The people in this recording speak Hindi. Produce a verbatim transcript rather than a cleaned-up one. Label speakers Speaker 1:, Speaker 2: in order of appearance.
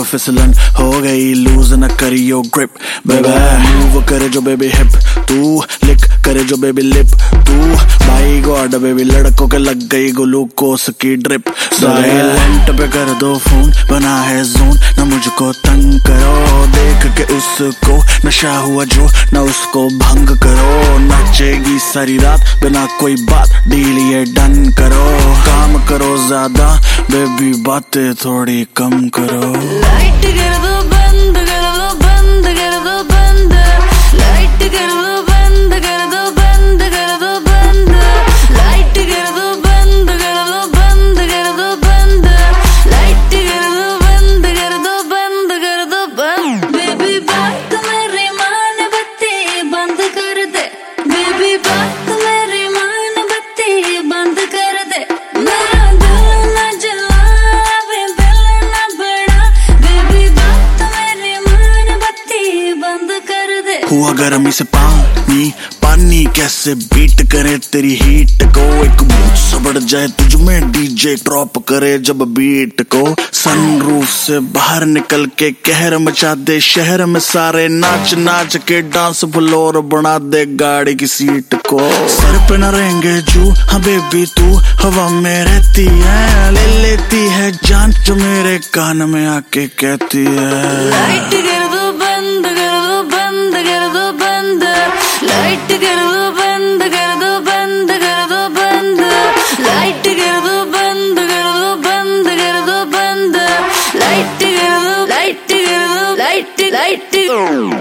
Speaker 1: फिसलन हो गई लूज न करियो ग्रिप बेबी मूव करे जो बेबी हिप तू लिक करे जो बेबी लिप तू भाई गॉड बेबी लड़कों के लग गई ग्लूकोस की ड्रिप साइलेंट पे कर दो फोन बना है जोन न मुझको तंग करो देख के उसको नशा हुआ जो न उसको भंग करो नाचेगी सारी रात बिना कोई बात डील ये डन करो काम करो ज्यादा बेबी बातें थोड़ी कम करो
Speaker 2: लाइट कर दो बंद कर दो बंद कर दो बंद लाइट कर दो बंद कर दो बंद कर दो बंद लाइट कर दो बंद कर दो बंद कर दो बंद लाइट कर दो बंद कर दो बंद कर दो बंद बेबी बात मेरी मान बत्ती बंद कर दे बेबी बात मेरी मान बत्ती बंद कर दे मेरा दिल ना जलावे दिल ना बड़ा बेबी बात मेरी मान बत्ती बंद कर दे
Speaker 1: हुआ गर्मी से पानी पानी कैसे बीट करे तेरी हीट को एक बूथ सा बढ़ जाए तुझ में डीजे ड्रॉप करे जब बीट को सनरूफ से बाहर निकल के कहर मचा दे शहर में सारे नाच नाच के डांस फ्लोर बना दे गाड़ी की सीट को सर पे न रहेंगे जू हाँ बेबी तू हवा में रहती है ले लेती है जान जो मेरे कान में आके कहती है
Speaker 2: लाइट कर दो बंद कर दो बंद कर दो बंद लाइट कर दो बंद कर दो बंद कर दो बंद लाइट कर दो बंद कर दो बंद कर दो बंद लाइट कर दो लाइट कर दो लाइट लाइट